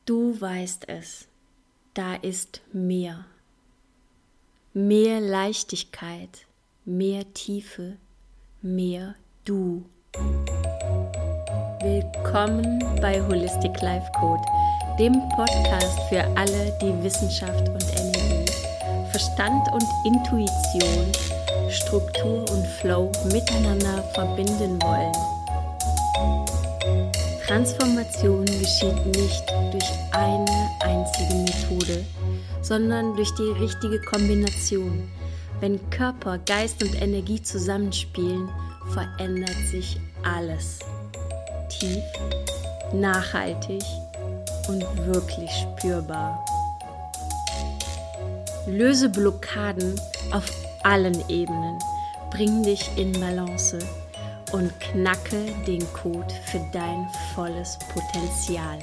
Du weißt es, da ist mehr. Mehr Leichtigkeit, mehr Tiefe, mehr du. Willkommen bei Holistic Life Code, dem Podcast für alle, die Wissenschaft und Energie, Verstand und Intuition, Struktur und Flow miteinander verbinden wollen. Transformation geschieht nicht durch eine einzige Methode, sondern durch die richtige Kombination. Wenn Körper, Geist und Energie zusammenspielen, verändert sich alles. Tief, nachhaltig und wirklich spürbar. Löse Blockaden auf allen Ebenen, bring dich in Balance und knacke den Code für dein volles Potenzial.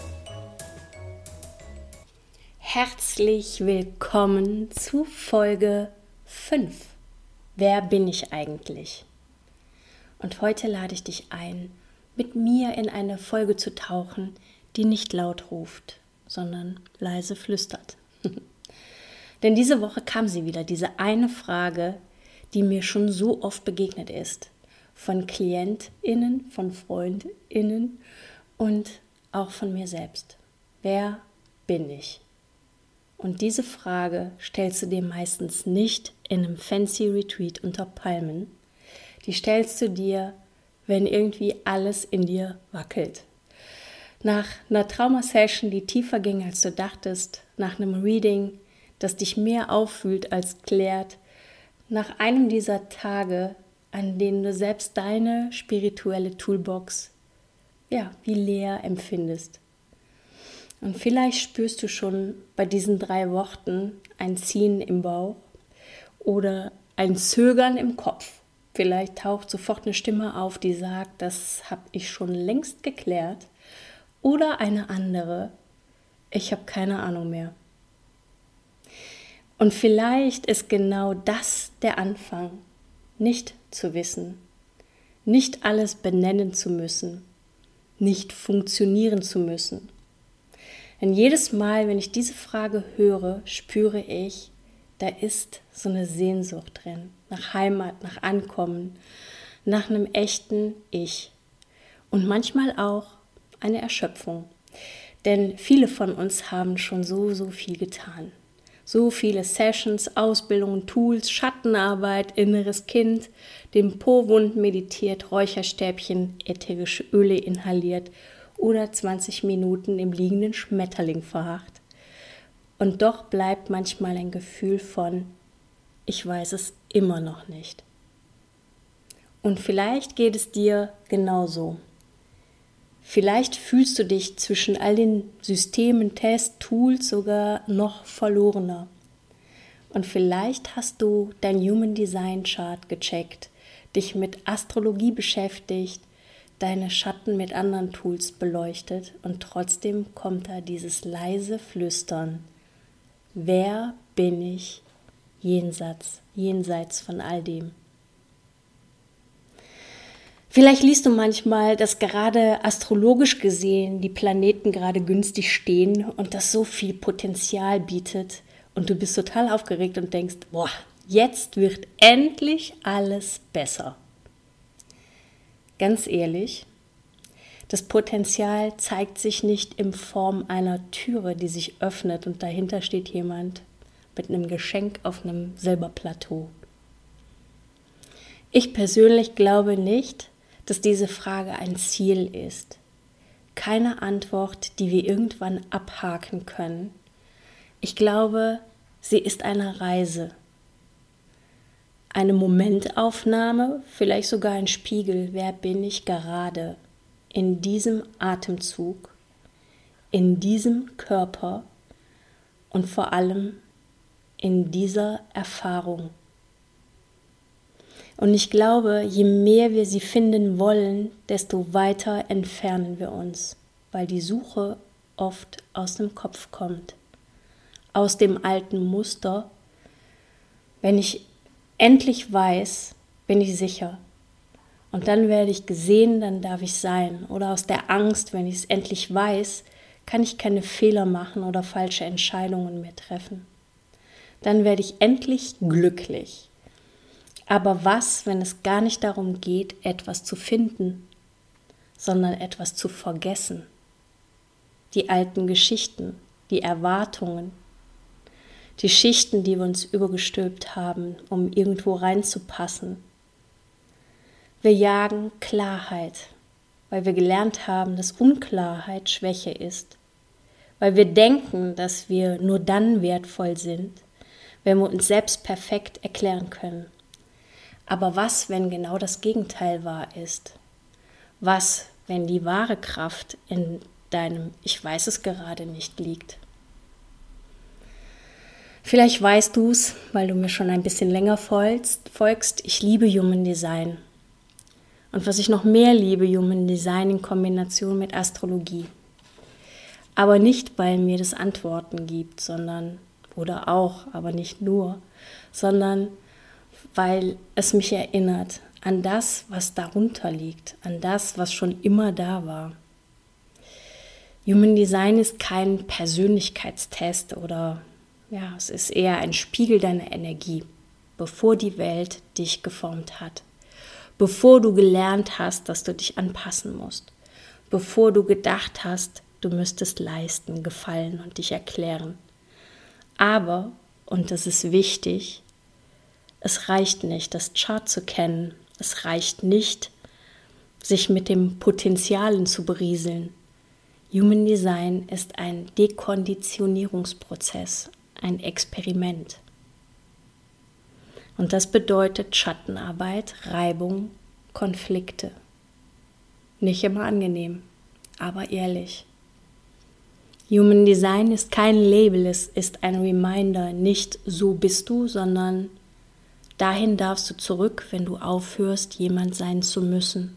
Herzlich willkommen zu Folge 5. Wer bin ich eigentlich? Und heute lade ich dich ein, mit mir in eine Folge zu tauchen, die nicht laut ruft, sondern leise flüstert. Denn diese Woche kam sie wieder, diese eine Frage, die mir schon so oft begegnet ist. Von KlientInnen, von FreundInnen und auch von mir selbst. Wer bin ich? Und diese Frage stellst du dir meistens nicht in einem fancy Retreat unter Palmen. Die stellst du dir, wenn irgendwie alles in dir wackelt. Nach einer Traumasession, die tiefer ging, als du dachtest, nach einem Reading, das dich mehr auffühlt als klärt, nach einem dieser Tage, an denen du selbst deine spirituelle Toolbox wie leer empfindest. Und vielleicht spürst du schon bei diesen 3 Worten ein Ziehen im Bauch oder ein Zögern im Kopf. Vielleicht taucht sofort eine Stimme auf, die sagt, das habe ich schon längst geklärt. Oder eine andere, ich habe keine Ahnung mehr. Und vielleicht ist genau das der Anfang. Nicht zu wissen, nicht alles benennen zu müssen, nicht funktionieren zu müssen. Denn jedes Mal, wenn ich diese Frage höre, spüre ich, da ist so eine Sehnsucht drin, nach Heimat, nach Ankommen, nach einem echten Ich. Und manchmal auch eine Erschöpfung. Denn viele von uns haben schon so viel getan. So viele Sessions, Ausbildungen, Tools, Schattenarbeit, inneres Kind, den Po-Wund meditiert, Räucherstäbchen, ätherische Öle inhaliert oder 20 Minuten im liegenden Schmetterling verharrt. Und doch bleibt manchmal ein Gefühl von, ich weiß es immer noch nicht. Und vielleicht geht es dir genauso. Vielleicht fühlst du dich zwischen all den Systemen, Tests, Tools sogar noch verlorener. Und vielleicht hast du dein Human Design Chart gecheckt, dich mit Astrologie beschäftigt, deine Schatten mit anderen Tools beleuchtet und trotzdem kommt da dieses leise Flüstern. Wer bin ich jenseits von all dem? Vielleicht liest du manchmal, dass gerade astrologisch gesehen die Planeten gerade günstig stehen und das so viel Potenzial bietet und du bist total aufgeregt und denkst, boah, jetzt wird endlich alles besser. Ganz ehrlich, das Potenzial zeigt sich nicht in Form einer Türe, die sich öffnet und dahinter steht jemand mit einem Geschenk auf einem Silberplateau. Ich persönlich glaube nicht, dass diese Frage ein Ziel ist. Keine Antwort, die wir irgendwann abhaken können. Ich glaube, sie ist eine Reise. Eine Momentaufnahme, vielleicht sogar ein Spiegel. Wer bin ich gerade in diesem Atemzug, in diesem Körper und vor allem in dieser Erfahrung? Und ich glaube, je mehr wir sie finden wollen, desto weiter entfernen wir uns, weil die Suche oft aus dem Kopf kommt, aus dem alten Muster. Wenn ich endlich weiß, bin ich sicher. Und dann werde ich gesehen, dann darf ich sein. Oder aus der Angst, wenn ich es endlich weiß, kann ich keine Fehler machen oder falsche Entscheidungen mehr treffen. Dann werde ich endlich glücklich. Aber was, wenn es gar nicht darum geht, etwas zu finden, sondern etwas zu vergessen? Die alten Geschichten, die Erwartungen, die Schichten, die wir uns übergestülpt haben, um irgendwo reinzupassen. Wir jagen Klarheit, weil wir gelernt haben, dass Unklarheit Schwäche ist, weil wir denken, dass wir nur dann wertvoll sind, wenn wir uns selbst perfekt erklären können. Aber was, wenn genau das Gegenteil wahr ist? Was, wenn die wahre Kraft in deinem Ich weiß es gerade nicht liegt? Vielleicht weißt du es, weil du mir schon ein bisschen länger folgst. Ich liebe Human Design. Und was ich noch mehr liebe, Human Design in Kombination mit Astrologie. Aber nicht, weil mir das Antworten gibt, oder auch, aber nicht nur, sondern weil es mich erinnert an das, was darunter liegt, an das, was schon immer da war. Human Design ist kein Persönlichkeitstest es ist eher ein Spiegel deiner Energie, bevor die Welt dich geformt hat, bevor du gelernt hast, dass du dich anpassen musst, bevor du gedacht hast, du müsstest leisten, gefallen und dich erklären. Aber, und das ist wichtig, es reicht nicht, das Chart zu kennen. Es reicht nicht, sich mit dem Potenzialen zu berieseln. Human Design ist ein Dekonditionierungsprozess, ein Experiment. Und das bedeutet Schattenarbeit, Reibung, Konflikte. Nicht immer angenehm, aber ehrlich. Human Design ist kein Label, es ist ein Reminder, nicht so bist du, sondern dahin darfst du zurück, wenn du aufhörst, jemand sein zu müssen.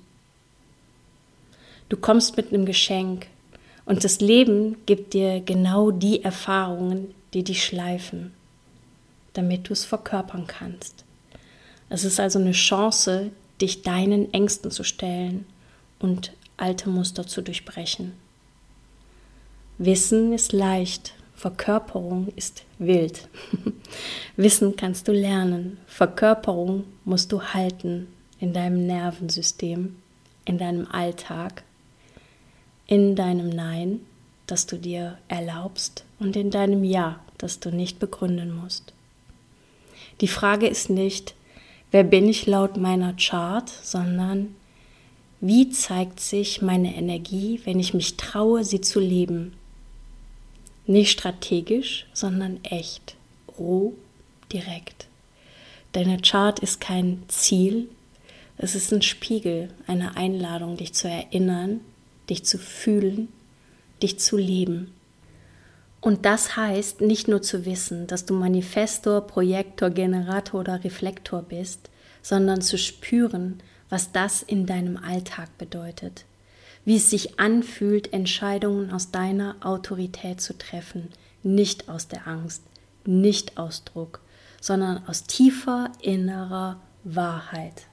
Du kommst mit einem Geschenk und das Leben gibt dir genau die Erfahrungen, die dich schleifen, damit du es verkörpern kannst. Es ist also eine Chance, dich deinen Ängsten zu stellen und alte Muster zu durchbrechen. Wissen ist leicht, Verkörperung ist wild. Wissen kannst du lernen, Verkörperung musst du halten in deinem Nervensystem, in deinem Alltag, in deinem Nein, das du dir erlaubst und in deinem Ja, das du nicht begründen musst. Die Frage ist nicht, wer bin ich laut meiner Chart, sondern wie zeigt sich meine Energie, wenn ich mich traue, sie zu leben? Nicht strategisch, sondern echt, roh, direkt. Deine Chart ist kein Ziel, es ist ein Spiegel, eine Einladung, dich zu erinnern, dich zu fühlen, dich zu leben. Und das heißt nicht nur zu wissen, dass du Manifestor, Projektor, Generator oder Reflektor bist, sondern zu spüren, was das in deinem Alltag bedeutet. Wie es sich anfühlt, Entscheidungen aus deiner Autorität zu treffen, nicht aus der Angst, nicht aus Druck, sondern aus tiefer innerer Wahrheit.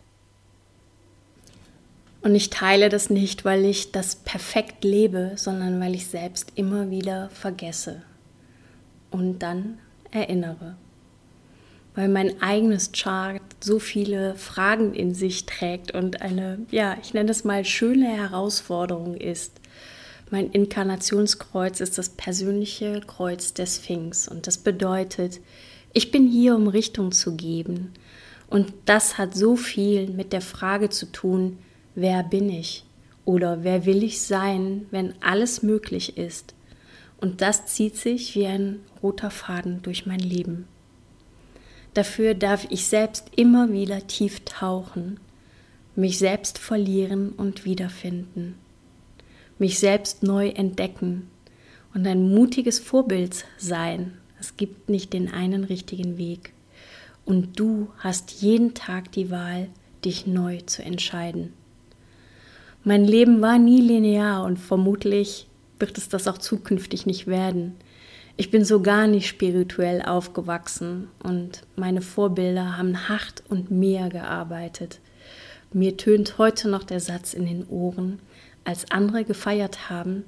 Und ich teile das nicht, weil ich das perfekt lebe, sondern weil ich selbst immer wieder vergesse und dann erinnere. Weil mein eigenes Chart so viele Fragen in sich trägt und eine, ich nenne es mal schöne Herausforderung ist. Mein Inkarnationskreuz ist das persönliche Kreuz des Sphinx und das bedeutet, ich bin hier, um Richtung zu geben. Und das hat so viel mit der Frage zu tun, wer bin ich oder wer will ich sein, wenn alles möglich ist. Und das zieht sich wie ein roter Faden durch mein Leben. Dafür darf ich selbst immer wieder tief tauchen, mich selbst verlieren und wiederfinden, mich selbst neu entdecken und ein mutiges Vorbild sein. Es gibt nicht den einen richtigen Weg. Und du hast jeden Tag die Wahl, dich neu zu entscheiden. Mein Leben war nie linear und vermutlich wird es das auch zukünftig nicht werden. Ich bin so gar nicht spirituell aufgewachsen und meine Vorbilder haben hart und mehr gearbeitet. Mir tönt heute noch der Satz in den Ohren, als andere gefeiert haben,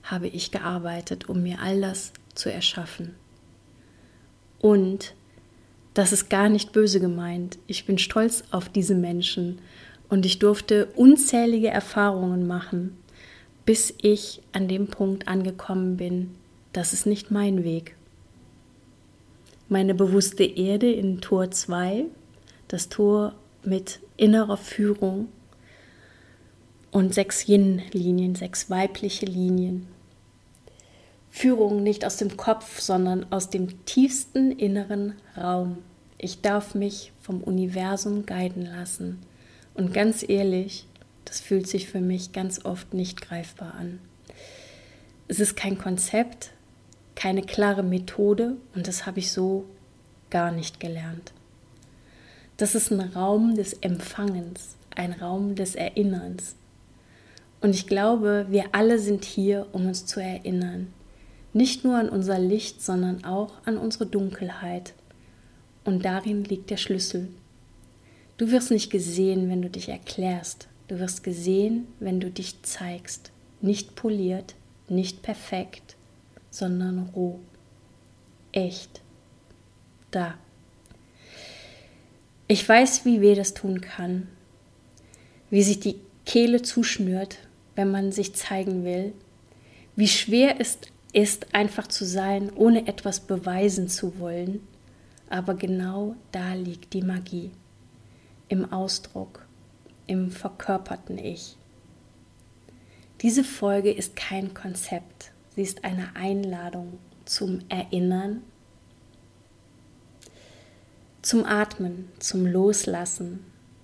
habe ich gearbeitet, um mir all das zu erschaffen. Und das ist gar nicht böse gemeint. Ich bin stolz auf diese Menschen und ich durfte unzählige Erfahrungen machen, bis ich an dem Punkt angekommen bin, das ist nicht mein Weg. Meine bewusste Erde in Tor 2, das Tor mit innerer Führung und 6 Yin-Linien, 6 weibliche Linien. Führung nicht aus dem Kopf, sondern aus dem tiefsten inneren Raum. Ich darf mich vom Universum guiden lassen. Und ganz ehrlich, das fühlt sich für mich ganz oft nicht greifbar an. Es ist kein Konzept, keine klare Methode und das habe ich so gar nicht gelernt. Das ist ein Raum des Empfangens, ein Raum des Erinnerns. Und ich glaube, wir alle sind hier, um uns zu erinnern. Nicht nur an unser Licht, sondern auch an unsere Dunkelheit. Und darin liegt der Schlüssel. Du wirst nicht gesehen, wenn du dich erklärst. Du wirst gesehen, wenn du dich zeigst. Nicht poliert, nicht perfekt, sondern roh. Echt. Da. Ich weiß, wie weh das tun kann. Wie sich die Kehle zuschnürt, wenn man sich zeigen will. Wie schwer es ist, einfach zu sein, ohne etwas beweisen zu wollen. Aber genau da liegt die Magie. Im Ausdruck, im verkörperten Ich. Diese Folge ist kein Konzept. Sie ist eine Einladung zum Erinnern, zum Atmen, zum Loslassen.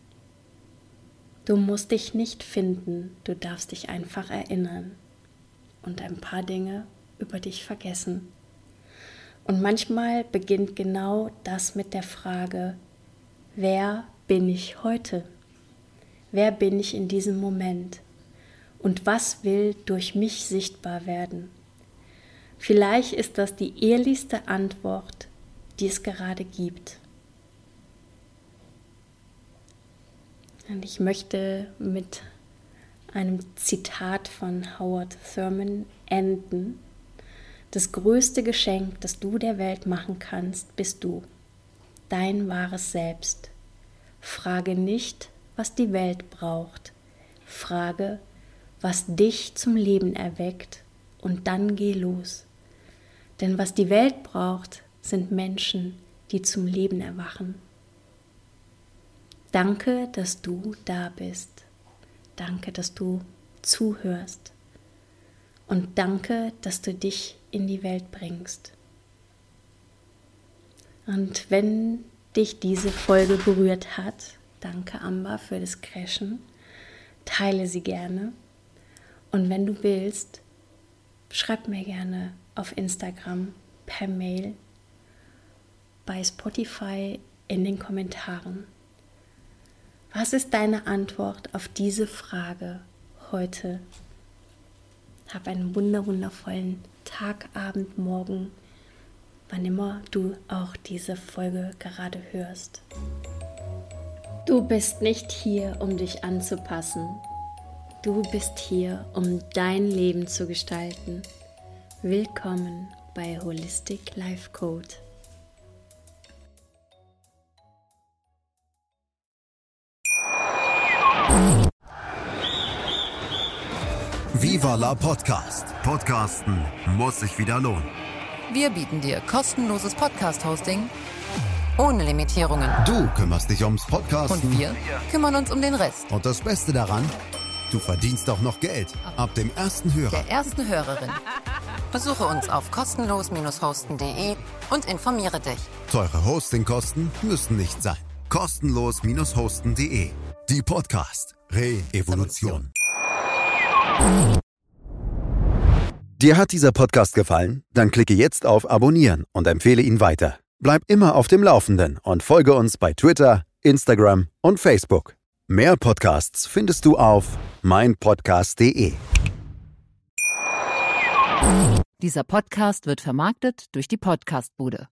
Du musst dich nicht finden, du darfst dich einfach erinnern und ein paar Dinge über dich vergessen. Und manchmal beginnt genau das mit der Frage, wer bin ich heute? Wer bin ich in diesem Moment? Und was will durch mich sichtbar werden? Vielleicht ist das die ehrlichste Antwort, die es gerade gibt. Und ich möchte mit einem Zitat von Howard Thurman enden. Das größte Geschenk, das du der Welt machen kannst, bist du, dein wahres Selbst. Frage nicht, was die Welt braucht. Frage, was dich zum Leben erweckt und dann geh los. Denn was die Welt braucht, sind Menschen, die zum Leben erwachen. Danke, dass du da bist. Danke, dass du zuhörst. Und danke, dass du dich in die Welt bringst. Und wenn dich diese Folge berührt hat, danke Amber für das Crashen, teile sie gerne. Und wenn du willst, schreib mir gerne auf Instagram, per Mail, bei Spotify in den Kommentaren. Was ist deine Antwort auf diese Frage heute? Hab einen wundervollen Tag, Abend, Morgen, wann immer du auch diese Folge gerade hörst. Du bist nicht hier, um dich anzupassen. Du bist hier, um dein Leben zu gestalten. Willkommen bei Holistic Life Code. Viva la Podcast. Podcasten muss sich wieder lohnen. Wir bieten dir kostenloses Podcast-Hosting ohne Limitierungen. Du kümmerst dich ums Podcasten. Und wir kümmern uns um den Rest. Und das Beste daran, du verdienst auch noch Geld. Ab dem ersten Hörer. Der ersten Hörerin. Besuche uns auf kostenlos-hosten.de und informiere dich. Teure Hostingkosten müssen nicht sein. Kostenlos-hosten.de. Die Podcast Re-Evolution. Dir hat dieser Podcast gefallen? Dann klicke jetzt auf Abonnieren und empfehle ihn weiter. Bleib immer auf dem Laufenden und folge uns bei Twitter, Instagram und Facebook. Mehr Podcasts findest du auf meinpodcast.de. Dieser Podcast wird vermarktet durch die Podcastbude.